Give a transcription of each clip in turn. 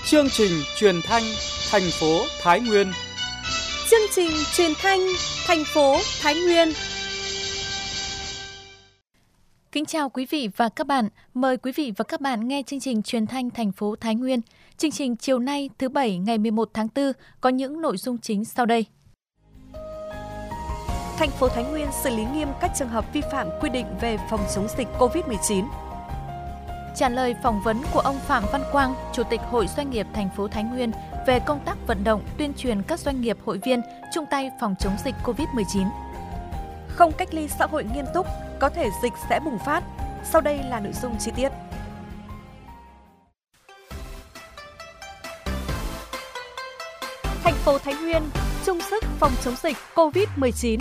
Chương trình truyền thanh thành phố Thái Nguyên. Chương trình truyền thanh thành phố Thái Nguyên. Kính chào quý vị và các bạn. Mời quý vị và các bạn nghe chương trình truyền thanh thành phố Thái Nguyên. Chương trình chiều nay thứ Bảy ngày 11 tháng 4 có những nội dung chính sau đây. Thành phố Thái Nguyên xử lý nghiêm các trường hợp vi phạm quy định về phòng chống dịch COVID-19. Trả lời phỏng vấn của ông Phạm Văn Quang, Chủ tịch Hội Doanh nghiệp thành phố Thái Nguyên về công tác vận động tuyên truyền các doanh nghiệp hội viên chung tay phòng chống dịch COVID-19. Không cách ly xã hội nghiêm túc, có thể dịch sẽ bùng phát. Sau đây là nội dung chi tiết. Thành phố Thái Nguyên chung sức phòng chống dịch COVID-19.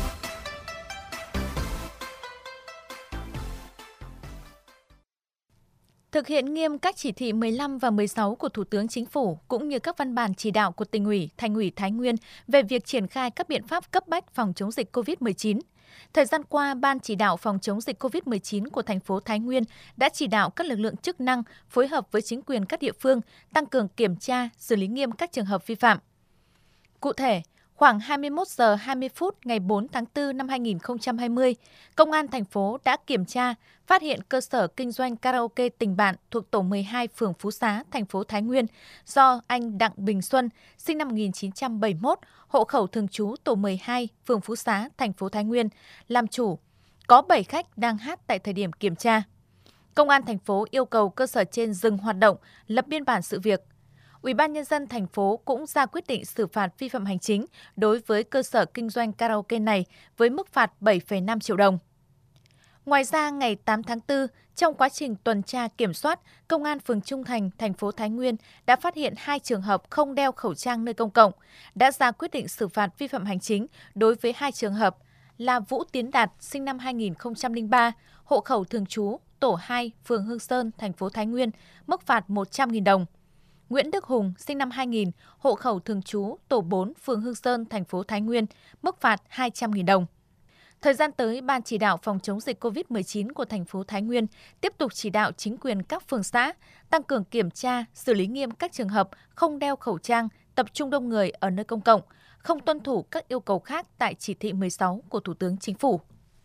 Thực hiện nghiêm các chỉ thị 15 và 16 của Thủ tướng Chính phủ cũng như các văn bản chỉ đạo của Tỉnh ủy, Thành ủy Thái Nguyên về việc triển khai các biện pháp cấp bách phòng chống dịch COVID-19. Thời gian qua, Ban chỉ đạo phòng chống dịch COVID-19 của thành phố Thái Nguyên đã chỉ đạo các lực lượng chức năng phối hợp với chính quyền các địa phương tăng cường kiểm tra, xử lý nghiêm các trường hợp vi phạm. Cụ thể, khoảng 21 giờ 20 phút ngày 4 tháng 4 năm 2020, Công an thành phố đã kiểm tra, phát hiện cơ sở kinh doanh karaoke Tình Bạn thuộc tổ 12 phường Phú Xá, thành phố Thái Nguyên do anh Đặng Bình Xuân, sinh năm 1971, hộ khẩu thường trú tổ 12 phường Phú Xá, thành phố Thái Nguyên, làm chủ. Có 7 khách đang hát tại thời điểm kiểm tra. Công an thành phố yêu cầu cơ sở trên dừng hoạt động, lập biên bản sự việc. Ủy ban Nhân dân thành phố cũng ra quyết định xử phạt vi phạm hành chính đối với cơ sở kinh doanh karaoke này với mức phạt 7,5 triệu đồng. Ngoài ra, ngày 8 tháng 4, trong quá trình tuần tra kiểm soát, Công an phường Trung Thành, thành phố Thái Nguyên đã phát hiện 2 trường hợp không đeo khẩu trang nơi công cộng, đã ra quyết định xử phạt vi phạm hành chính đối với 2 trường hợp là Vũ Tiến Đạt, sinh năm 2003, hộ khẩu thường trú, tổ 2, phường Hương Sơn, thành phố Thái Nguyên, mức phạt 100.000 đồng. Nguyễn Đức Hùng, sinh năm 2000, hộ khẩu thường trú, tổ 4, phường Hương Sơn, thành phố Thái Nguyên, mức phạt 200.000 đồng. Thời gian tới, Ban chỉ đạo phòng chống dịch COVID-19 của thành phố Thái Nguyên tiếp tục chỉ đạo chính quyền các phường xã tăng cường kiểm tra, xử lý nghiêm các trường hợp không đeo khẩu trang, tập trung đông người ở nơi công cộng, không tuân thủ các yêu cầu khác tại chỉ thị 16 của Thủ tướng Chính phủ.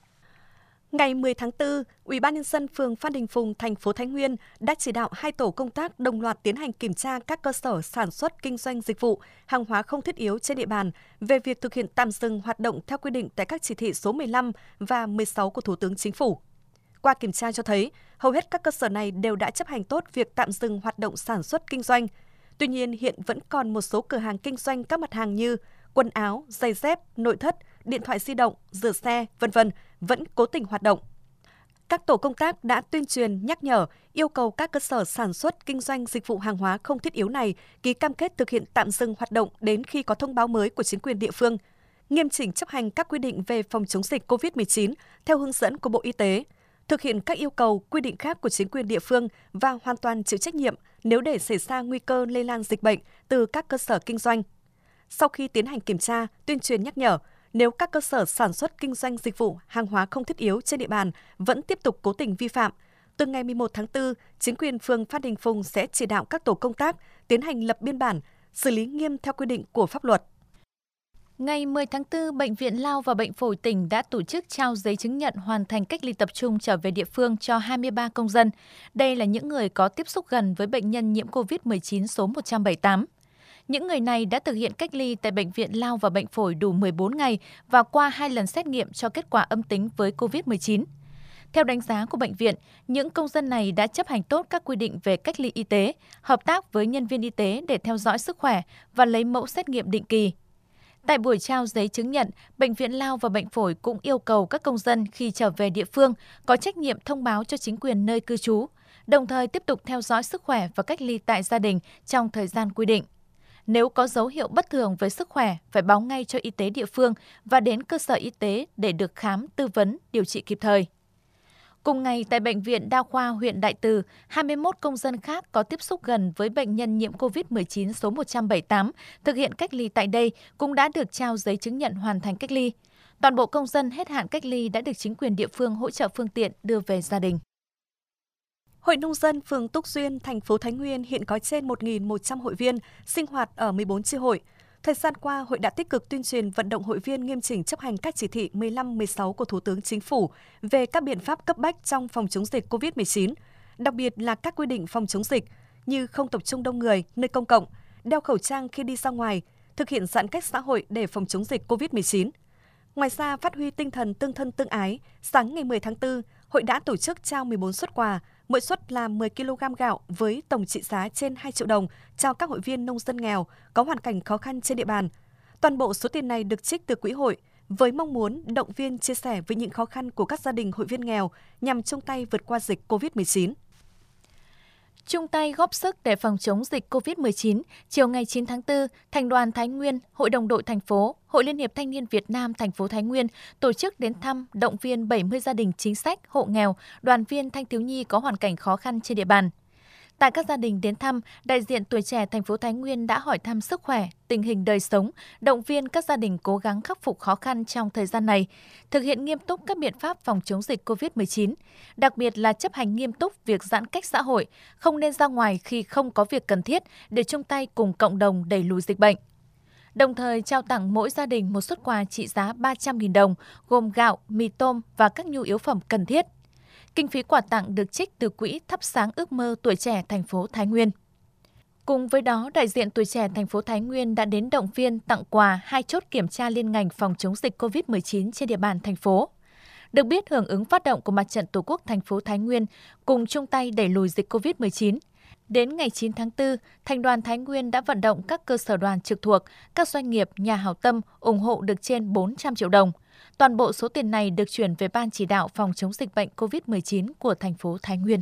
Ngày 10 tháng 4, Ủy ban Nhân dân phường Phan Đình Phùng, thành phố Thái Nguyên đã chỉ đạo 2 tổ công tác đồng loạt tiến hành kiểm tra các cơ sở sản xuất kinh doanh dịch vụ, hàng hóa không thiết yếu trên địa bàn về việc thực hiện tạm dừng hoạt động theo quy định tại các chỉ thị số 15 và 16 của Thủ tướng Chính phủ. Qua kiểm tra cho thấy, hầu hết các cơ sở này đều đã chấp hành tốt việc tạm dừng hoạt động sản xuất kinh doanh. Tuy nhiên, hiện vẫn còn một số cửa hàng kinh doanh các mặt hàng như quần áo, giày dép, nội thất, điện thoại di động, rửa xe, v.v. vẫn cố tình hoạt động. Các tổ công tác đã tuyên truyền, nhắc nhở, yêu cầu các cơ sở sản xuất, kinh doanh dịch vụ hàng hóa không thiết yếu này ký cam kết thực hiện tạm dừng hoạt động đến khi có thông báo mới của chính quyền địa phương, nghiêm chỉnh chấp hành các quy định về phòng chống dịch COVID-19 theo hướng dẫn của Bộ Y tế, thực hiện các yêu cầu, quy định khác của chính quyền địa phương và hoàn toàn chịu trách nhiệm nếu để xảy ra nguy cơ lây lan dịch bệnh từ các cơ sở kinh doanh. Sau khi tiến hành kiểm tra, tuyên truyền nhắc nhở, nếu các cơ sở sản xuất kinh doanh dịch vụ, hàng hóa không thiết yếu trên địa bàn vẫn tiếp tục cố tình vi phạm, từ ngày 11 tháng 4, chính quyền phường Phan Đình Phùng sẽ chỉ đạo các tổ công tác tiến hành lập biên bản, xử lý nghiêm theo quy định của pháp luật. Ngày 10 tháng 4, Bệnh viện Lao và Bệnh phổi tỉnh đã tổ chức trao giấy chứng nhận hoàn thành cách ly tập trung trở về địa phương cho 23 công dân. Đây là những người có tiếp xúc gần với bệnh nhân nhiễm COVID-19 số 178. Những người này đã thực hiện cách ly tại Bệnh viện Lao và Bệnh phổi đủ 14 ngày và qua 2 lần xét nghiệm cho kết quả âm tính với COVID-19. Theo đánh giá của bệnh viện, những công dân này đã chấp hành tốt các quy định về cách ly y tế, hợp tác với nhân viên y tế để theo dõi sức khỏe và lấy mẫu xét nghiệm định kỳ. Tại buổi trao giấy chứng nhận, Bệnh viện Lao và Bệnh phổi cũng yêu cầu các công dân khi trở về địa phương có trách nhiệm thông báo cho chính quyền nơi cư trú, đồng thời tiếp tục theo dõi sức khỏe và cách ly tại gia đình trong thời gian quy định. Nếu có dấu hiệu bất thường với sức khỏe, phải báo ngay cho y tế địa phương và đến cơ sở y tế để được khám, tư vấn, điều trị kịp thời. Cùng ngày, tại Bệnh viện Đa khoa huyện Đại Từ, 21 công dân khác có tiếp xúc gần với bệnh nhân nhiễm COVID-19 số 178 thực hiện cách ly tại đây cũng đã được trao giấy chứng nhận hoàn thành cách ly. Toàn bộ công dân hết hạn cách ly đã được chính quyền địa phương hỗ trợ phương tiện đưa về gia đình. Hội Nông dân phường Túc Duyên, thành phố Thái Nguyên hiện có trên 1.100 hội viên sinh hoạt ở 14 chi hội. Thời gian qua, hội đã tích cực tuyên truyền vận động hội viên nghiêm chỉnh chấp hành các chỉ thị 15, 16 của Thủ tướng Chính phủ về các biện pháp cấp bách trong phòng chống dịch COVID-19, đặc biệt là các quy định phòng chống dịch như không tập trung đông người nơi công cộng, đeo khẩu trang khi đi ra ngoài, thực hiện giãn cách xã hội để phòng chống dịch COVID-19. Ngoài ra, phát huy tinh thần tương thân tương ái, sáng ngày 10 tháng 4, hội đã tổ chức trao 14 suất quà, mỗi suất là 10 kg gạo với tổng trị giá trên 2 triệu đồng cho các hội viên nông dân nghèo có hoàn cảnh khó khăn trên địa bàn. Toàn bộ số tiền này được trích từ quỹ hội với mong muốn động viên chia sẻ với những khó khăn của các gia đình hội viên nghèo nhằm chung tay vượt qua dịch COVID-19. Chung tay góp sức để phòng chống dịch COVID-19, chiều ngày 9 tháng 4, Thành đoàn Thái Nguyên, Hội đồng đội thành phố, Hội Liên hiệp Thanh niên Việt Nam thành phố Thái Nguyên tổ chức đến thăm, động viên 70 gia đình chính sách, hộ nghèo, đoàn viên thanh thiếu nhi có hoàn cảnh khó khăn trên địa bàn. Tại các gia đình đến thăm, đại diện Tuổi trẻ thành phố Thái Nguyên đã hỏi thăm sức khỏe, tình hình đời sống, động viên các gia đình cố gắng khắc phục khó khăn trong thời gian này, thực hiện nghiêm túc các biện pháp phòng chống dịch COVID-19, đặc biệt là chấp hành nghiêm túc việc giãn cách xã hội, không nên ra ngoài khi không có việc cần thiết để chung tay cùng cộng đồng đẩy lùi dịch bệnh. Đồng thời trao tặng mỗi gia đình một suất quà trị giá 300.000 đồng, gồm gạo, mì tôm và các nhu yếu phẩm cần thiết. Kinh phí quà tặng được trích từ quỹ Thắp sáng ước mơ tuổi trẻ thành phố Thái Nguyên. Cùng với đó, đại diện Tuổi trẻ thành phố Thái Nguyên đã đến động viên tặng quà 2 chốt kiểm tra liên ngành phòng chống dịch COVID-19 trên địa bàn thành phố. Được biết, hưởng ứng phát động của Mặt trận Tổ quốc thành phố Thái Nguyên cùng chung tay đẩy lùi dịch COVID-19. Đến ngày 9 tháng 4, Thành đoàn Thái Nguyên đã vận động các cơ sở đoàn trực thuộc, các doanh nghiệp, nhà hảo tâm ủng hộ được trên 400 triệu đồng. Toàn bộ số tiền này được chuyển về Ban chỉ đạo phòng chống dịch bệnh COVID-19 của thành phố Thái Nguyên.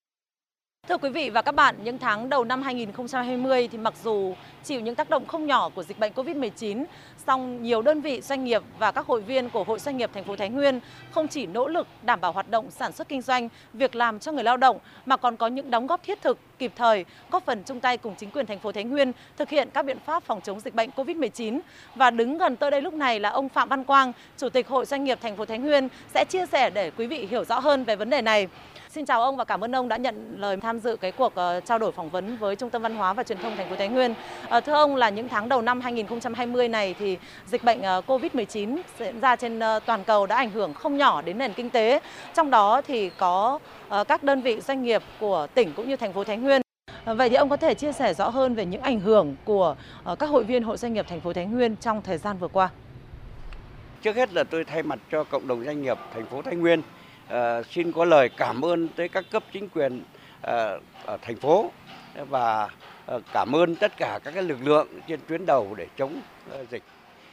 Thưa quý vị và các bạn, những tháng đầu năm 2020 thì mặc dù chịu những tác động không nhỏ của dịch bệnh COVID-19, song nhiều đơn vị doanh nghiệp và các hội viên của Hội Doanh nghiệp thành phố Thái Nguyên không chỉ nỗ lực đảm bảo hoạt động sản xuất kinh doanh, việc làm cho người lao động mà còn có những đóng góp thiết thực, kịp thời, góp phần chung tay cùng chính quyền thành phố Thái Nguyên thực hiện các biện pháp phòng chống dịch bệnh COVID-19. Và đứng gần tôi đây lúc này là ông Phạm Văn Quang, Chủ tịch Hội Doanh nghiệp thành phố Thái Nguyên sẽ chia sẻ để quý vị hiểu rõ hơn về vấn đề này. Xin chào ông và cảm ơn ông đã nhận lời tham dự cái cuộc trao đổi phỏng vấn với Trung tâm Văn hóa và Truyền thông thành phố Thái Nguyên. Thưa ông, là những tháng đầu năm 2020 này thì dịch bệnh COVID-19 diễn ra trên toàn cầu đã ảnh hưởng không nhỏ đến nền kinh tế. Trong đó thì có các đơn vị doanh nghiệp của tỉnh cũng như thành phố Thái Nguyên. Vậy thì ông có thể chia sẻ rõ hơn về những ảnh hưởng của các hội viên Hội Doanh nghiệp thành phố Thái Nguyên trong thời gian vừa qua? Trước hết là tôi thay mặt cho cộng đồng doanh nghiệp thành phố Thái Nguyên xin có lời cảm ơn tới các cấp chính quyền ở thành phố và cảm ơn tất cả các lực lượng trên tuyến đầu để chống dịch.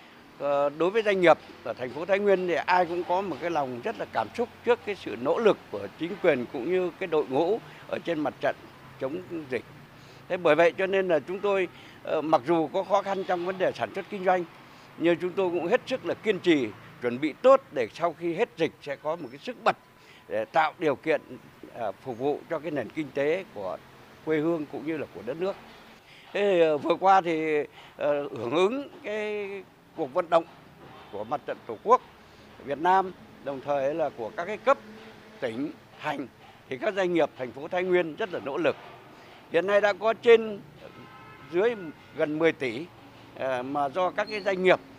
Đối với doanh nghiệp ở thành phố Thái Nguyên thì ai cũng có một cái lòng rất là cảm xúc trước cái sự nỗ lực của chính quyền cũng như cái đội ngũ ở trên mặt trận chống dịch. Thế bởi vậy cho nên là chúng tôi mặc dù có khó khăn trong vấn đề sản xuất kinh doanh, nhưng chúng tôi cũng hết sức là kiên trì, chuẩn bị tốt để sau khi hết dịch sẽ có một cái sức bật để tạo điều kiện phục vụ cho cái nền kinh tế của quê hương cũng như là của đất nước. Thế vừa qua thì hưởng ứng cái cuộc vận động của Mặt trận Tổ quốc Việt Nam, đồng thời là của các cái cấp tỉnh, thành, thì các doanh nghiệp thành phố Thái Nguyên rất là nỗ lực. Hiện nay đã có trên dưới gần 10 tỷ mà do các cái doanh nghiệp,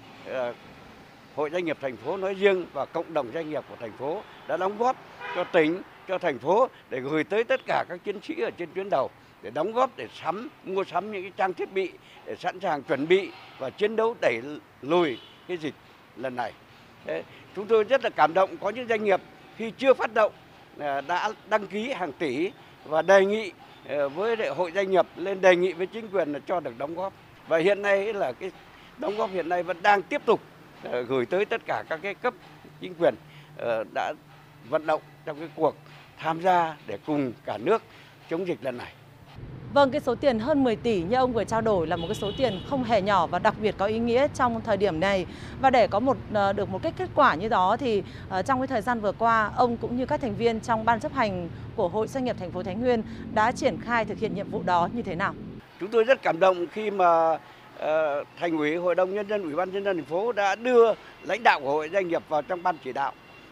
Hội Doanh nghiệp thành phố nói riêng và cộng đồng doanh nghiệp của thành phố đã đóng góp cho tỉnh, cho thành phố để gửi tới tất cả các chiến sĩ ở trên tuyến đầu để đóng góp để mua sắm những cái trang thiết bị để sẵn sàng chuẩn bị và chiến đấu đẩy lùi cái dịch lần này. Chúng tôi rất là cảm động, có những doanh nghiệp khi chưa phát động đã đăng ký hàng tỷ và đề nghị với Hội Doanh nghiệp lên đề nghị với chính quyền là cho được đóng góp. Và hiện nay là cái đóng góp hiện nay vẫn đang tiếp tục gửi tới tất cả các cái cấp chính quyền đã vận động trong cái cuộc tham gia để cùng cả nước chống dịch lần này. Vâng, cái số tiền hơn 10 tỷ như ông vừa trao đổi là một cái số tiền không hề nhỏ và đặc biệt có ý nghĩa trong thời điểm này. Và để có được một cái kết quả như đó thì trong cái thời gian vừa qua, ông cũng như các thành viên trong ban chấp hành của Hội Doanh nghiệp thành phố Thái Nguyên đã triển khai thực hiện nhiệm vụ đó như thế nào? Chúng tôi rất cảm động khi mà Thành ủy, Hội đồng Nhân dân, Ủy ban Nhân dân thành phố đã đưa lãnh đạo của Hội Doanh nghiệp vào trong ban chỉ đạo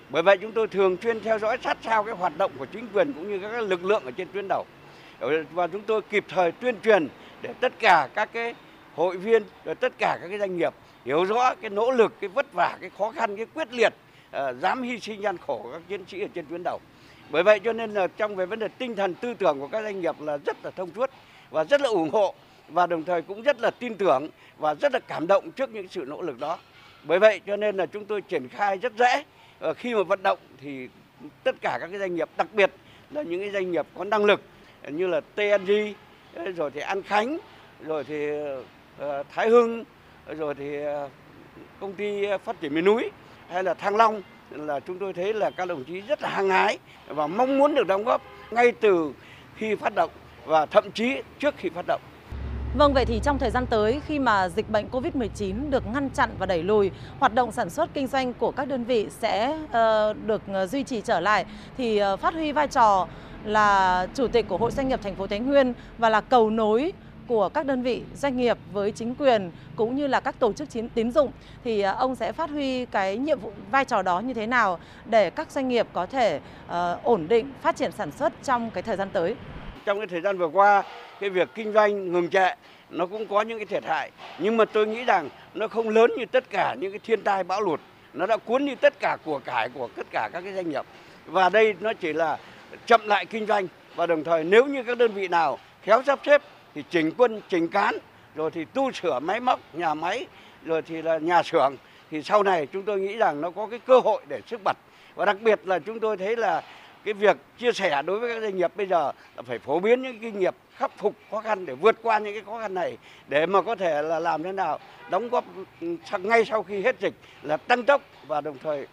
Bởi vậy chúng tôi thường xuyên theo dõi sát sao cái hoạt động của chính quyền cũng như các lực lượng ở trên tuyến đầu. Và chúng tôi kịp thời tuyên truyền để tất cả các cái hội viên, rồi tất cả các cái doanh nghiệp hiểu rõ cái nỗ lực, cái vất vả, cái khó khăn, cái quyết liệt, dám hy sinh gian khổ của các chiến sĩ ở trên tuyến đầu. Bởi vậy cho nên là trong về vấn đề tinh thần tư tưởng của các doanh nghiệp là rất là thông suốt và rất là ủng hộ, và đồng thời cũng rất là tin tưởng và rất là cảm động trước những sự nỗ lực đó. Bởi vậy cho nên là chúng tôi triển khai rất dễ. Khi mà vận động thì tất cả các cái doanh nghiệp, đặc biệt là những cái doanh nghiệp có năng lực như là TNG, rồi thì An Khánh, rồi thì Thái Hưng, rồi thì công ty phát triển miền núi hay là Thăng Long, là chúng tôi thấy là các đồng chí rất là hăng hái và mong muốn được đóng góp ngay từ khi phát động và thậm chí trước khi phát động. Vâng, vậy thì trong thời gian tới, khi mà dịch bệnh Covid-19 được ngăn chặn và đẩy lùi, hoạt động sản xuất kinh doanh của các đơn vị sẽ được duy trì trở lại, thì phát huy vai trò là chủ tịch của Hội Doanh nghiệp thành phố Thái Nguyên và là cầu nối của các đơn vị doanh nghiệp với chính quyền cũng như là các tổ chức tín dụng, thì ông sẽ phát huy cái nhiệm vụ vai trò đó như thế nào để các doanh nghiệp có thể ổn định phát triển sản xuất trong cái thời gian tới? Trong cái thời gian vừa qua, cái việc kinh doanh ngừng trệ nó cũng có những cái thiệt hại, nhưng mà tôi nghĩ rằng nó không lớn như tất cả những cái thiên tai bão lụt, nó đã cuốn đi tất cả của cải của tất cả các cái doanh nghiệp. Và đây nó chỉ là chậm lại kinh doanh, và đồng thời nếu như các đơn vị nào khéo sắp xếp thì chỉnh quân, chỉnh cán, rồi thì tu sửa máy móc, nhà máy, rồi thì là nhà xưởng, thì sau này chúng tôi nghĩ rằng nó có cái cơ hội để sức bật. Và đặc biệt là chúng tôi thấy là cái việc chia sẻ đối với các doanh nghiệp bây giờ là phải phổ biến những kinh nghiệm khắc phục khó khăn để vượt qua những cái khó khăn này, để mà có thể là làm thế nào đóng góp ngay sau khi hết dịch là tăng tốc và đồng thời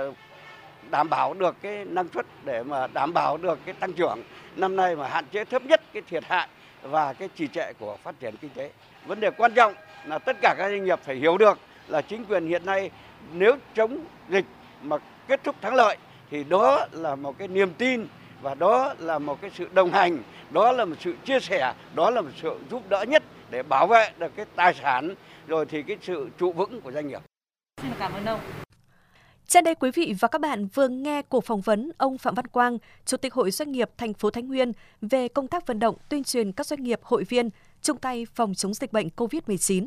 đảm bảo được cái năng suất, để mà đảm bảo được cái tăng trưởng năm nay mà hạn chế thấp nhất cái thiệt hại và cái trì trệ của phát triển kinh tế. Vấn đề quan trọng là tất cả các doanh nghiệp phải hiểu được là chính quyền hiện nay nếu chống dịch mà kết thúc thắng lợi thì đó là một cái niềm tin, và đó là một cái sự đồng hành, đó là một sự chia sẻ, đó là một sự giúp đỡ nhất để bảo vệ được cái tài sản, rồi thì cái sự trụ vững của doanh nghiệp. Xin cảm ơn ông. Trên đây quý vị và các bạn vừa nghe cuộc phỏng vấn ông Phạm Văn Quang, Chủ tịch Hội Doanh nghiệp thành phố Thái Nguyên về công tác vận động tuyên truyền các doanh nghiệp hội viên chung tay phòng chống dịch bệnh COVID-19.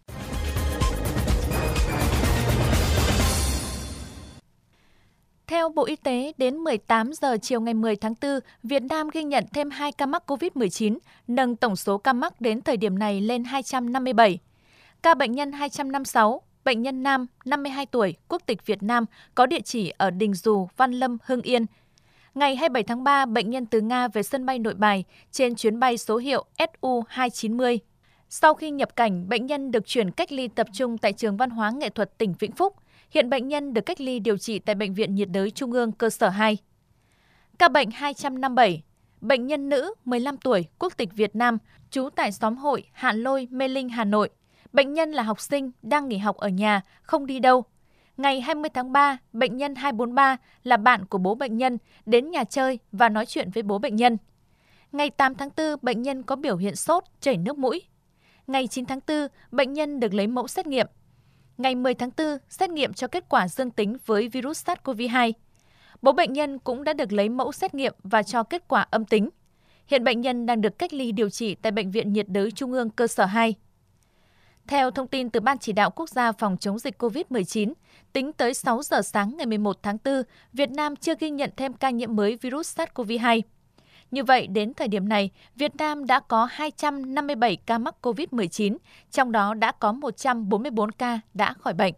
Theo Bộ Y tế, đến 18 giờ chiều ngày 10 tháng 4, Việt Nam ghi nhận thêm 2 ca mắc COVID-19, nâng tổng số ca mắc đến thời điểm này lên 257. Ca bệnh nhân 256, bệnh nhân nam, 52 tuổi, quốc tịch Việt Nam, có địa chỉ ở Đình Dù, Văn Lâm, Hưng Yên. Ngày 27 tháng 3, bệnh nhân từ Nga về sân bay Nội Bài trên chuyến bay số hiệu SU290. Sau khi nhập cảnh, bệnh nhân được chuyển cách ly tập trung tại Trường Văn hóa Nghệ thuật tỉnh Vĩnh Phúc. Hiện bệnh nhân được cách ly điều trị tại Bệnh viện nhiệt đới Trung ương cơ sở 2. Ca bệnh 257, bệnh nhân nữ 15 tuổi, quốc tịch Việt Nam, trú tại xóm Hội, Hạ Lôi, Mê Linh, Hà Nội. Bệnh nhân là học sinh, đang nghỉ học ở nhà, không đi đâu. Ngày 20 tháng 3, bệnh nhân 243 là bạn của bố bệnh nhân, đến nhà chơi và nói chuyện với bố bệnh nhân. Ngày 8 tháng 4, bệnh nhân có biểu hiện sốt, chảy nước mũi. Ngày 9 tháng 4, bệnh nhân được lấy mẫu xét nghiệm. Ngày 10 tháng 4, xét nghiệm cho kết quả dương tính với virus SARS-CoV-2. Bố bệnh nhân cũng đã được lấy mẫu xét nghiệm và cho kết quả âm tính. Hiện bệnh nhân đang được cách ly điều trị tại Bệnh viện nhiệt đới Trung ương cơ sở 2. Theo thông tin từ Ban Chỉ đạo Quốc gia phòng chống dịch COVID-19, tính tới 6 giờ sáng ngày 11 tháng 4, Việt Nam chưa ghi nhận thêm ca nhiễm mới virus SARS-CoV-2. Như vậy, đến thời điểm này, Việt Nam đã có 257 ca mắc COVID-19, trong đó đã có 144 ca đã khỏi bệnh.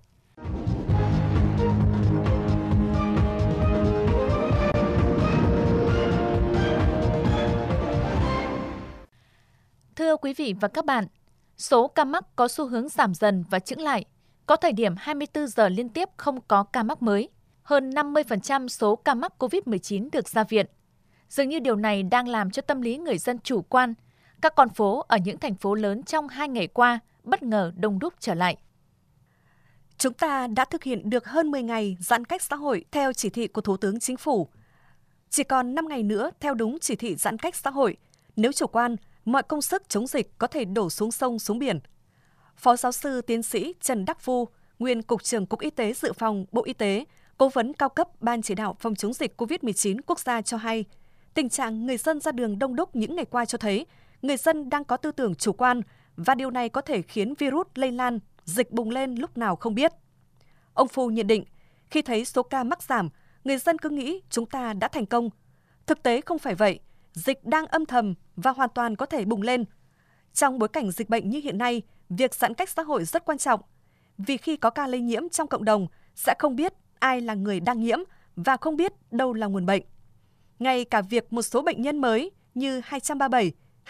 Thưa quý vị và các bạn, số ca mắc có xu hướng giảm dần và chững lại. Có thời điểm 24 giờ liên tiếp không có ca mắc mới. Hơn 50% số ca mắc COVID-19 được ra viện. Dường như điều này đang làm cho tâm lý người dân chủ quan. Các con phố ở những thành phố lớn trong 2 ngày qua bất ngờ đông đúc trở lại. Chúng ta đã thực hiện được hơn 10 ngày giãn cách xã hội theo chỉ thị của Thủ tướng Chính phủ. Chỉ còn 5 ngày nữa theo đúng chỉ thị giãn cách xã hội. Nếu chủ quan, mọi công sức chống dịch có thể đổ xuống sông, xuống biển. Phó giáo sư tiến sĩ Trần Đắc Phu, nguyên Cục trưởng Cục Y tế Dự phòng Bộ Y tế, Cố vấn cao cấp Ban chỉ đạo phòng chống dịch COVID-19 quốc gia cho hay, tình trạng người dân ra đường đông đúc những ngày qua cho thấy người dân đang có tư tưởng chủ quan và điều này có thể khiến virus lây lan, dịch bùng lên lúc nào không biết. Ông Phu nhận định, khi thấy số ca mắc giảm, người dân cứ nghĩ chúng ta đã thành công. Thực tế không phải vậy, dịch đang âm thầm và hoàn toàn có thể bùng lên. Trong bối cảnh dịch bệnh như hiện nay, việc giãn cách xã hội rất quan trọng, vì khi có ca lây nhiễm trong cộng đồng sẽ không biết ai là người đang nhiễm và không biết đâu là nguồn bệnh. Ngay cả việc một số bệnh nhân mới như 237,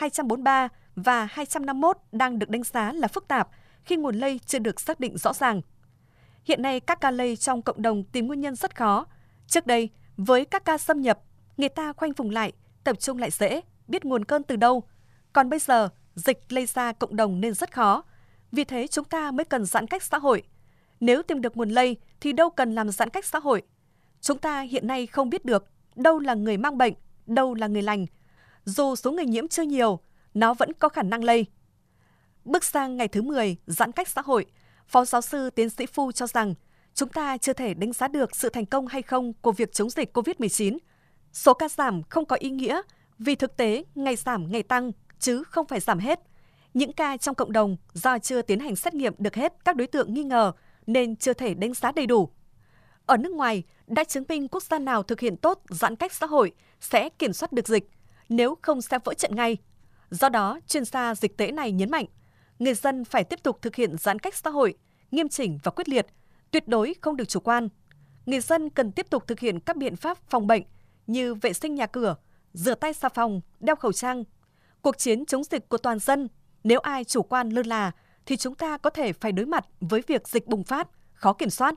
243 và 251 đang được đánh giá là phức tạp khi nguồn lây chưa được xác định rõ ràng. Hiện nay các ca lây trong cộng đồng tìm nguyên nhân rất khó. Trước đây, với các ca xâm nhập, người ta khoanh vùng lại, tập trung lại dễ, biết nguồn cơn từ đâu. Còn bây giờ, dịch lây ra cộng đồng nên rất khó. Vì thế chúng ta mới cần giãn cách xã hội. Nếu tìm được nguồn lây thì đâu cần làm giãn cách xã hội. Chúng ta hiện nay không biết được đâu là người mang bệnh, đâu là người lành. Dù số người nhiễm chưa nhiều, nó vẫn có khả năng lây. Bước sang ngày thứ 10, giãn cách xã hội, Phó giáo sư tiến sĩ Phu cho rằng chúng ta chưa thể đánh giá được sự thành công hay không của việc chống dịch COVID-19. Số ca giảm không có ý nghĩa vì thực tế ngày giảm ngày tăng chứ không phải giảm hết. Những ca trong cộng đồng do chưa tiến hành xét nghiệm được hết các đối tượng nghi ngờ nên chưa thể đánh giá đầy đủ. Ở nước ngoài, đã chứng minh quốc gia nào thực hiện tốt giãn cách xã hội sẽ kiểm soát được dịch, nếu không sẽ vỡ trận ngay. Do đó, chuyên gia dịch tễ này nhấn mạnh, người dân phải tiếp tục thực hiện giãn cách xã hội, nghiêm chỉnh và quyết liệt, tuyệt đối không được chủ quan. Người dân cần tiếp tục thực hiện các biện pháp phòng bệnh như vệ sinh nhà cửa, rửa tay xà phòng, đeo khẩu trang. Cuộc chiến chống dịch của toàn dân, nếu ai chủ quan lơ là thì chúng ta có thể phải đối mặt với việc dịch bùng phát, khó kiểm soát.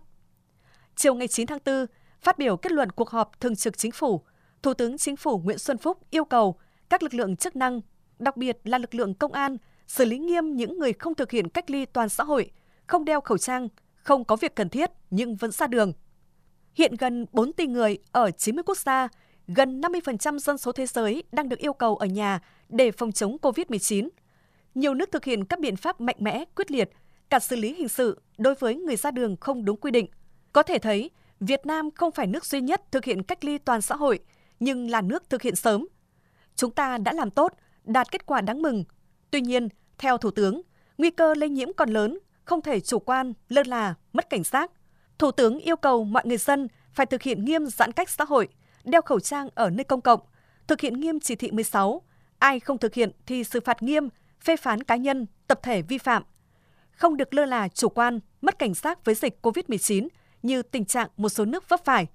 Chiều ngày 9 tháng 4, phát biểu kết luận cuộc họp Thường trực Chính phủ, Thủ tướng Chính phủ Nguyễn Xuân Phúc yêu cầu các lực lượng chức năng, đặc biệt là lực lượng công an, xử lý nghiêm những người không thực hiện cách ly toàn xã hội, không đeo khẩu trang, không có việc cần thiết nhưng vẫn ra đường. Hiện gần 4 tỷ người ở 90 quốc gia, gần 50% dân số thế giới đang được yêu cầu ở nhà để phòng chống COVID-19. Nhiều nước thực hiện các biện pháp mạnh mẽ, quyết liệt, cả xử lý hình sự đối với người ra đường không đúng quy định. Có thể thấy, Việt Nam không phải nước duy nhất thực hiện cách ly toàn xã hội, nhưng là nước thực hiện sớm. Chúng ta đã làm tốt, đạt kết quả đáng mừng. Tuy nhiên, theo Thủ tướng, nguy cơ lây nhiễm còn lớn, không thể chủ quan, lơ là, mất cảnh giác. Thủ tướng yêu cầu mọi người dân phải thực hiện nghiêm giãn cách xã hội, đeo khẩu trang ở nơi công cộng, thực hiện nghiêm chỉ thị 16. Ai không thực hiện thì xử phạt nghiêm, phê phán cá nhân, tập thể vi phạm. Không được lơ là chủ quan, mất cảnh giác với dịch COVID-19 như tình trạng một số nước vấp phải.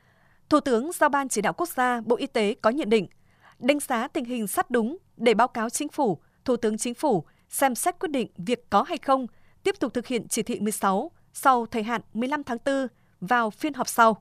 Thủ tướng giao Ban Chỉ đạo Quốc gia Bộ Y tế có nhận định, đánh giá tình hình sát đúng để báo cáo Chính phủ, Thủ tướng Chính phủ xem xét quyết định việc có hay không tiếp tục thực hiện chỉ thị 16 sau thời hạn 15 tháng 4 vào phiên họp sau.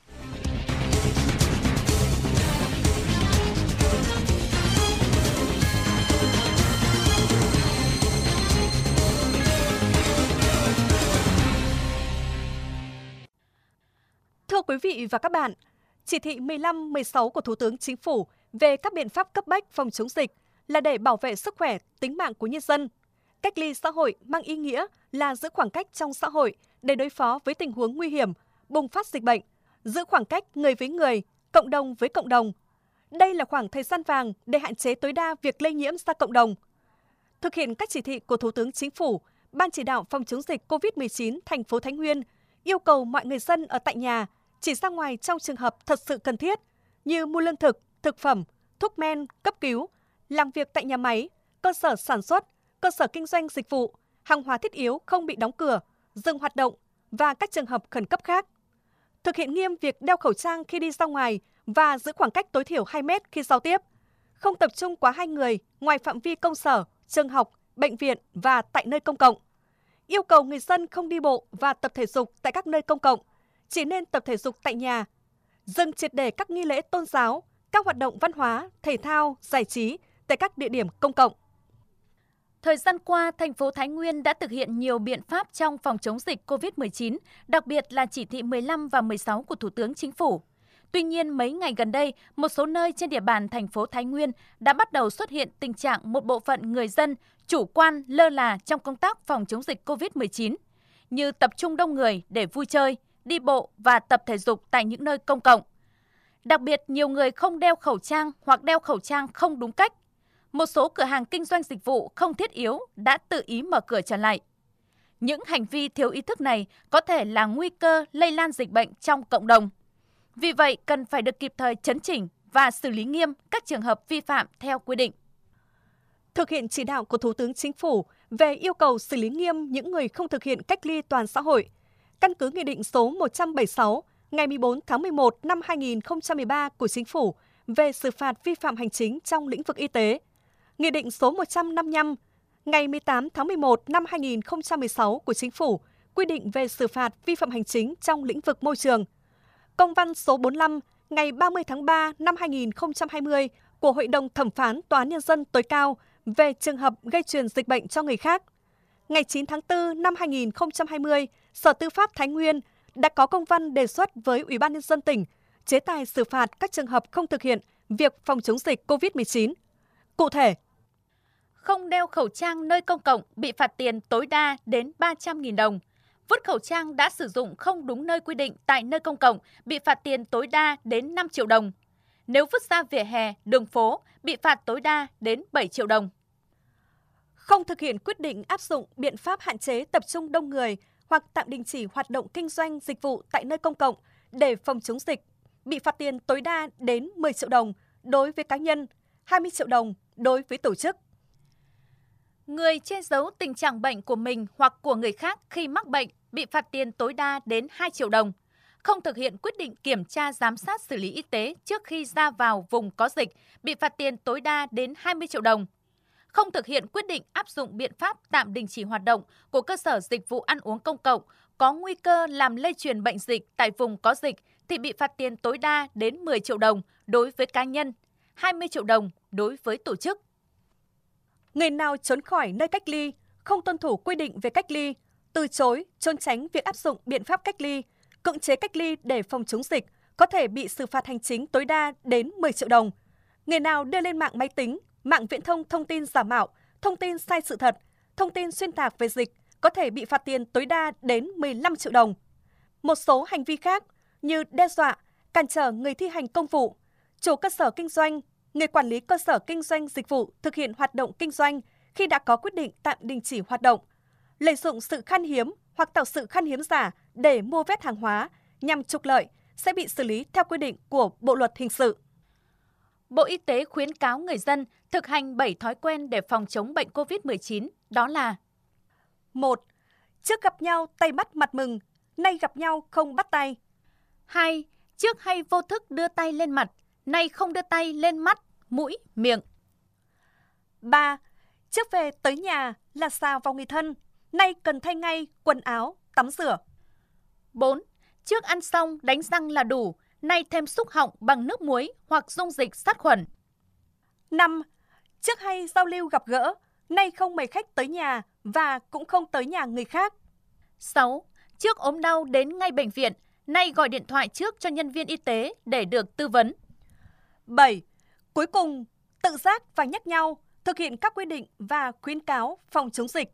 Thưa quý vị và các bạn, chỉ thị 15, 16 của Thủ tướng Chính phủ về các biện pháp cấp bách phòng chống dịch là để bảo vệ sức khỏe, tính mạng của nhân dân. Cách ly xã hội mang ý nghĩa là giữ khoảng cách trong xã hội để đối phó với tình huống nguy hiểm, bùng phát dịch bệnh, giữ khoảng cách người với người, cộng đồng với cộng đồng. Đây là khoảng thời gian vàng để hạn chế tối đa việc lây nhiễm ra cộng đồng. Thực hiện các chỉ thị của Thủ tướng Chính phủ, Ban chỉ đạo phòng chống dịch COVID-19 thành phố Thái Nguyên yêu cầu mọi người dân ở tại nhà chỉ ra ngoài trong trường hợp thật sự cần thiết như mua lương thực, thực phẩm, thuốc men, cấp cứu, làm việc tại nhà máy, cơ sở sản xuất, cơ sở kinh doanh dịch vụ, hàng hóa thiết yếu không bị đóng cửa, dừng hoạt động và các trường hợp khẩn cấp khác. Thực hiện nghiêm việc đeo khẩu trang khi đi ra ngoài và giữ khoảng cách tối thiểu 2 mét khi giao tiếp. Không tập trung quá 2 người ngoài phạm vi công sở, trường học, bệnh viện và tại nơi công cộng. Yêu cầu người dân không đi bộ và tập thể dục tại các nơi công cộng, chỉ nên tập thể dục tại nhà. Dừng triệt để các nghi lễ tôn giáo, các hoạt động văn hóa, thể thao, giải trí tại các địa điểm công cộng. Thời gian qua, thành phố Thái Nguyên đã thực hiện nhiều biện pháp trong phòng chống dịch COVID-19, đặc biệt là chỉ thị 15 và 16 của Thủ tướng Chính phủ. Tuy nhiên, mấy ngày gần đây, một số nơi trên địa bàn thành phố Thái Nguyên đã bắt đầu xuất hiện tình trạng một bộ phận người dân chủ quan lơ là trong công tác phòng chống dịch COVID-19, như tập trung đông người để vui chơi, đi bộ và tập thể dục tại những nơi công cộng. Đặc biệt, nhiều người không đeo khẩu trang hoặc đeo khẩu trang không đúng cách. Một số cửa hàng kinh doanh dịch vụ không thiết yếu đã tự ý mở cửa trở lại. Những hành vi thiếu ý thức này có thể là nguy cơ lây lan dịch bệnh trong cộng đồng. Vì vậy, cần phải được kịp thời chấn chỉnh và xử lý nghiêm các trường hợp vi phạm theo quy định. Thực hiện chỉ đạo của Thủ tướng Chính phủ về yêu cầu xử lý nghiêm những người không thực hiện cách ly toàn xã hội, căn cứ Nghị định số 176 ngày 14 tháng 11 năm 2013 của Chính phủ về xử phạt vi phạm hành chính trong lĩnh vực y tế, Nghị định số 155 ngày 18 tháng 11 năm 2016 của Chính phủ quy định về xử phạt vi phạm hành chính trong lĩnh vực môi trường, Công văn số 45 ngày 30 tháng 3 năm 2020 của Hội đồng Thẩm phán Tòa án Nhân dân tối cao về trường hợp gây truyền dịch bệnh cho người khác. Ngày 9 tháng 4 năm 2020, Sở Tư pháp Thái Nguyên đã có công văn đề xuất với Ủy ban Nhân dân tỉnh chế tài xử phạt các trường hợp không thực hiện việc phòng chống dịch COVID-19. Cụ thể, không đeo khẩu trang nơi công cộng bị phạt tiền tối đa đến 300.000 đồng. Vứt khẩu trang đã sử dụng không đúng nơi quy định tại nơi công cộng bị phạt tiền tối đa đến 5 triệu đồng. Nếu vứt ra vỉa hè, đường phố bị phạt tối đa đến 7 triệu đồng. Không thực hiện quyết định áp dụng biện pháp hạn chế tập trung đông người hoặc tạm đình chỉ hoạt động kinh doanh dịch vụ tại nơi công cộng để phòng chống dịch, bị phạt tiền tối đa đến 10 triệu đồng đối với cá nhân, 20 triệu đồng đối với tổ chức. Người che giấu tình trạng bệnh của mình hoặc của người khác khi mắc bệnh bị phạt tiền tối đa đến 2 triệu đồng. Không thực hiện quyết định kiểm tra giám sát xử lý y tế trước khi ra vào vùng có dịch bị phạt tiền tối đa đến 20 triệu đồng. Không thực hiện quyết định áp dụng biện pháp tạm đình chỉ hoạt động của cơ sở dịch vụ ăn uống công cộng có nguy cơ làm lây truyền bệnh dịch tại vùng có dịch thì bị phạt tiền tối đa đến 10 triệu đồng đối với cá nhân, 20 triệu đồng đối với tổ chức. Người nào trốn khỏi nơi cách ly, không tuân thủ quy định về cách ly, từ chối, trốn tránh việc áp dụng biện pháp cách ly, cưỡng chế cách ly để phòng chống dịch có thể bị xử phạt hành chính tối đa đến 10 triệu đồng. Người nào đưa lên mạng máy tính, mạng viễn thông thông tin giả mạo, thông tin sai sự thật, thông tin xuyên tạc về dịch có thể bị phạt tiền tối đa đến 15 triệu đồng. Một số hành vi khác như đe dọa, cản trở người thi hành công vụ, chủ cơ sở kinh doanh, người quản lý cơ sở kinh doanh dịch vụ thực hiện hoạt động kinh doanh khi đã có quyết định tạm đình chỉ hoạt động, lợi dụng sự khan hiếm hoặc tạo sự khan hiếm giả để mua vét hàng hóa nhằm trục lợi sẽ bị xử lý theo quy định của Bộ luật hình sự. Bộ Y tế khuyến cáo người dân thực hành 7 thói quen để phòng chống bệnh COVID-19, đó là: 1. Trước gặp nhau tay bắt mặt mừng, nay gặp nhau không bắt tay. 2. Trước hay vô thức đưa tay lên mặt, nay không đưa tay lên mắt, mũi, miệng. 3. Trước về tới nhà là xà vào người thân, nay cần thay ngay quần áo, tắm rửa. 4. Trước ăn xong đánh răng là đủ, nay thêm xúc họng bằng nước muối hoặc dung dịch sát khuẩn. 5. Trước hay giao lưu gặp gỡ, nay không mời khách tới nhà và cũng không tới nhà người khác. 6. Trước ốm đau đến ngay bệnh viện, nay gọi điện thoại trước cho nhân viên y tế để được tư vấn. 7. Cuối cùng, tự giác và nhắc nhau thực hiện các quy định và khuyến cáo phòng chống dịch.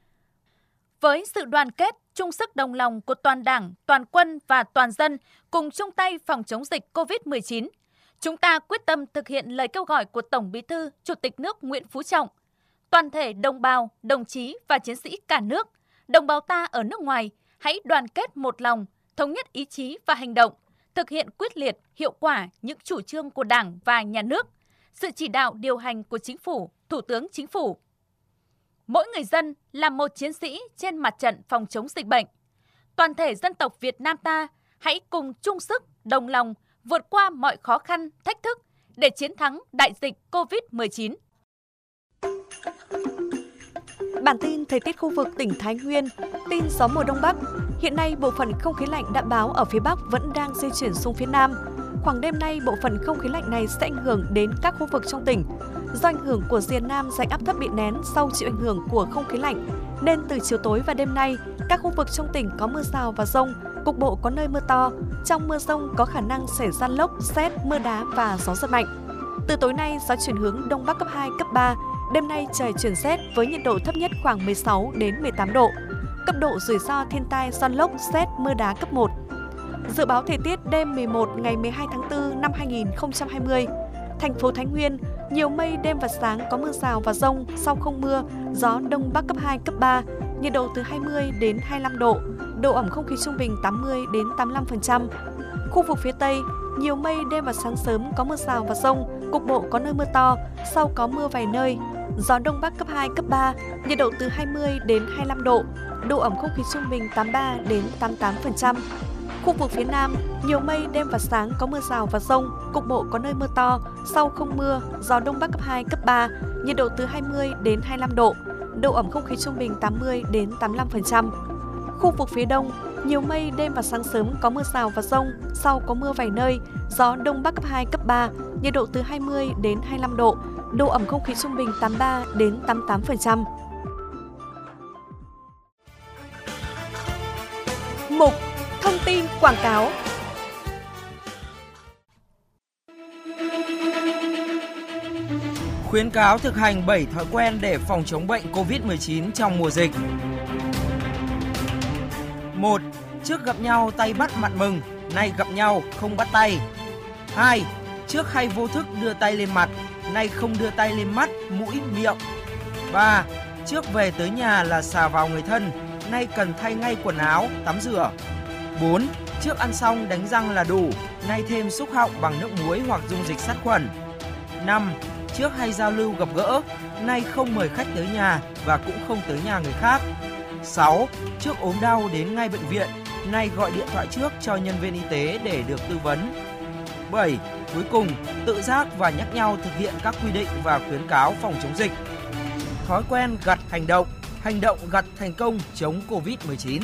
Với sự đoàn kết, chung sức đồng lòng của toàn Đảng, toàn quân và toàn dân cùng chung tay phòng chống dịch COVID-19, chúng ta quyết tâm thực hiện lời kêu gọi của Tổng Bí thư, Chủ tịch nước Nguyễn Phú Trọng. Toàn thể đồng bào, đồng chí và chiến sĩ cả nước, đồng bào ta ở nước ngoài, hãy đoàn kết một lòng, thống nhất ý chí và hành động, thực hiện quyết liệt, hiệu quả những chủ trương của Đảng và Nhà nước, sự chỉ đạo điều hành của Chính phủ, Thủ tướng Chính phủ. Mỗi người dân là một chiến sĩ trên mặt trận phòng chống dịch bệnh. Toàn thể dân tộc Việt Nam ta hãy cùng chung sức, đồng lòng vượt qua mọi khó khăn, thách thức để chiến thắng đại dịch COVID-19. Bản tin thời tiết khu vực tỉnh Thái Nguyên, tin gió mùa Đông Bắc. Hiện nay, bộ phận không khí lạnh đã báo ở phía Bắc vẫn đang di chuyển xuống phía Nam. Khoảng đêm nay, bộ phận không khí lạnh này sẽ ảnh hưởng đến các khu vực trong tỉnh. Do ảnh hưởng của rìa Nam rãnh áp thấp bị nén sau chịu ảnh hưởng của không khí lạnh, nên từ chiều tối và đêm nay, các khu vực trong tỉnh có mưa rào và dông, cục bộ có nơi mưa to. Trong mưa dông có khả năng xảy ra lốc, sét, mưa đá và gió giật mạnh. Từ tối nay, gió chuyển hướng Đông Bắc cấp 2, cấp 3. Đêm nay trời chuyển rét với nhiệt độ thấp nhất khoảng 16 đến 18 độ. Cấp độ rủi ro thiên tai do lốc, sét, mưa đá cấp 1. Dự báo thời tiết đêm 11 ngày 12 tháng 4 năm 2020. Thành phố Thái Nguyên, nhiều mây, đêm và sáng có mưa rào và dông, sau không mưa, gió đông bắc cấp 2, cấp 3, nhiệt độ từ 20 đến 25 độ, độ ẩm không khí trung bình 80 đến 85%. Khu vực phía Tây, nhiều mây, đêm và sáng sớm có mưa rào và dông, cục bộ có nơi mưa to, sau có mưa vài nơi, gió đông bắc cấp 2, cấp 3, nhiệt độ từ 20 đến 25 độ, độ ẩm không khí trung bình 83 đến 88%. Khu vực phía Nam, nhiều mây, đêm và sáng có mưa rào và dông, cục bộ có nơi mưa to, sau không mưa, gió đông bắc cấp 2, cấp 3, nhiệt độ từ 20 đến 25 độ, độ ẩm không khí trung bình 80 đến 85%. Khu vực phía Đông, nhiều mây, đêm và sáng sớm có mưa rào và dông, sau có mưa vài nơi, gió đông bắc cấp 2, cấp 3, nhiệt độ từ 20 đến 25 độ, độ ẩm không khí trung bình 83 đến 88%. Mục Thông tin quảng cáo. Khuyến cáo thực hành 7 thói quen để phòng chống bệnh COVID-19 trong mùa dịch. 1. Trước gặp nhau tay bắt mặt mừng, nay gặp nhau không bắt tay. 2. Trước hay vô thức đưa tay lên mặt, nay không đưa tay lên mắt, mũi, miệng. 3. Trước về tới nhà là xà vào người thân, nay cần thay ngay quần áo, tắm rửa. 4. Trước ăn xong đánh răng là đủ, nay thêm xúc họng bằng nước muối hoặc dung dịch sát khuẩn. 5. Trước hay giao lưu gặp gỡ, nay không mời khách tới nhà và cũng không tới nhà người khác. 6. Trước ốm đau đến ngay bệnh viện, nay gọi điện thoại trước cho nhân viên y tế để được tư vấn. 7. Cuối cùng, tự giác và nhắc nhau thực hiện các quy định và khuyến cáo phòng chống dịch. Thói quen gặt hành động gặt thành công chống Covid-19.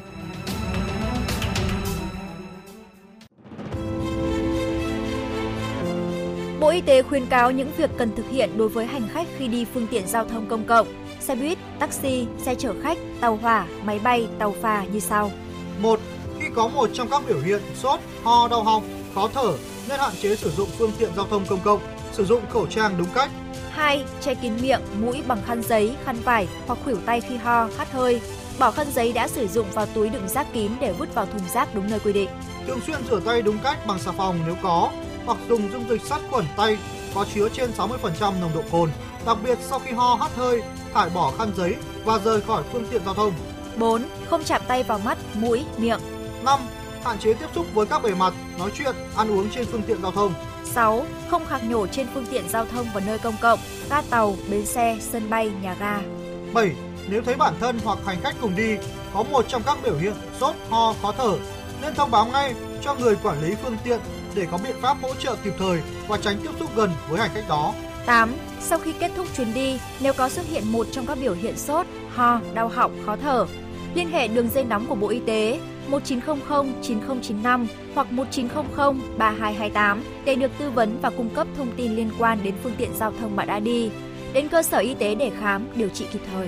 Bộ Y tế khuyến cáo những việc cần thực hiện đối với hành khách khi đi phương tiện giao thông công cộng, xe buýt, taxi, xe chở khách, tàu hỏa, máy bay, tàu phà như sau. 1. Khi có một trong các biểu hiện sốt, ho, đau họng, khó thở, nên hạn chế sử dụng phương tiện giao thông công cộng, sử dụng khẩu trang đúng cách. 2. Che kín miệng, mũi bằng khăn giấy, khăn vải hoặc khuỷu tay khi ho, hắt hơi. Bỏ khăn giấy đã sử dụng vào túi đựng rác kín để vứt vào thùng rác đúng nơi quy định. Thường xuyên rửa tay đúng cách bằng xà phòng nếu có, hoặc dùng dung dịch sát khuẩn tay có chứa trên 60% nồng độ cồn. Đặc biệt sau khi ho, hắt hơi, thải bỏ khăn giấy và rời khỏi phương tiện giao thông. 4. Không chạm tay vào mắt, mũi, miệng. 5. Hạn chế tiếp xúc với các bề mặt, nói chuyện, ăn uống trên phương tiện giao thông. 6. Không khạc nhổ trên phương tiện giao thông và nơi công cộng, ga tàu, bến xe, sân bay, nhà ga. 7. Nếu thấy bản thân hoặc hành khách cùng đi có một trong các biểu hiện sốt, ho, khó thở, nên thông báo ngay cho người quản lý phương tiện để có biện pháp hỗ trợ kịp thời và tránh tiếp xúc gần với hành khách đó. 8. Sau khi kết thúc chuyến đi, nếu có xuất hiện một trong các biểu hiện sốt, ho, đau họng, khó thở, liên hệ đường dây nóng của Bộ Y tế 1900 9095 hoặc 1900 3228 để được tư vấn và cung cấp thông tin liên quan đến phương tiện giao thông bạn đã đi, đến cơ sở y tế để khám, điều trị kịp thời.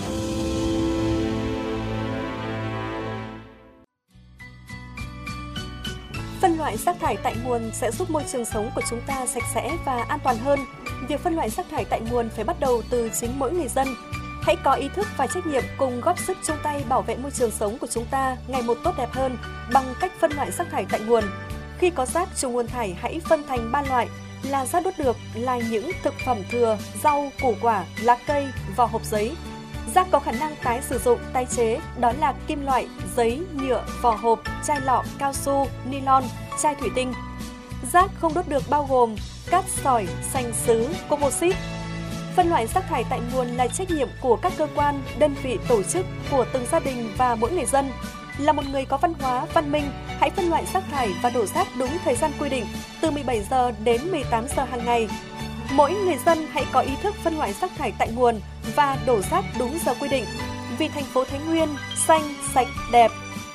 Phân loại rác thải tại nguồn sẽ giúp môi trường sống của chúng ta sạch sẽ và an toàn hơn. Việc phân loại rác thải tại nguồn phải bắt đầu từ chính mỗi người dân. Hãy có ý thức và trách nhiệm cùng góp sức chung tay bảo vệ môi trường sống của chúng ta ngày một tốt đẹp hơn bằng cách phân loại rác thải tại nguồn. Khi có rác trùng nguồn thải hãy phân thành 3 loại là rác đốt được là những thực phẩm thừa, rau, củ quả, lá cây, vỏ hộp giấy. Rác có khả năng tái sử dụng, tái chế đó là kim loại, giấy, nhựa, vỏ hộp, chai lọ, cao su, nylon, chai thủy tinh. Rác không đốt được bao gồm cát sỏi, sành sứ, composite. Phân loại rác thải tại nguồn là trách nhiệm của các cơ quan, đơn vị, tổ chức, của từng gia đình và mỗi người dân. Là một người có văn hóa, văn minh, hãy phân loại rác thải và đổ rác đúng thời gian quy định, từ 17 giờ đến 18 giờ hàng ngày. Mỗi người dân hãy có ý thức phân loại rác thải tại nguồn và đổ rác đúng giờ quy định. Vì thành phố Thái Nguyên xanh, sạch, đẹp.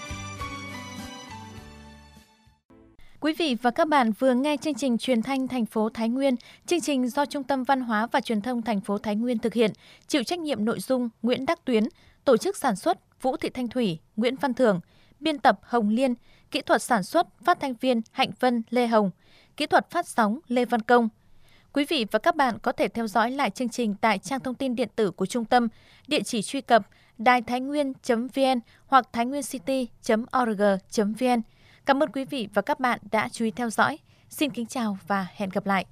Quý vị và các bạn vừa nghe chương trình Truyền thanh thành phố Thái Nguyên, chương trình do Trung tâm Văn hóa và Truyền thông thành phố Thái Nguyên thực hiện, chịu trách nhiệm nội dung Nguyễn Đắc Tuyến, tổ chức sản xuất Vũ Thị Thanh Thủy, Nguyễn Văn Thường, biên tập Hồng Liên, kỹ thuật sản xuất phát thanh viên Hạnh Vân, Lê Hồng, kỹ thuật phát sóng Lê Văn Công. Quý vị và các bạn có thể theo dõi lại chương trình tại trang thông tin điện tử của trung tâm, địa chỉ truy cập đài tháinguyen.vn hoặc thainguencity.org.vn. Cảm ơn quý vị và các bạn đã chú ý theo dõi. Xin kính chào và hẹn gặp lại.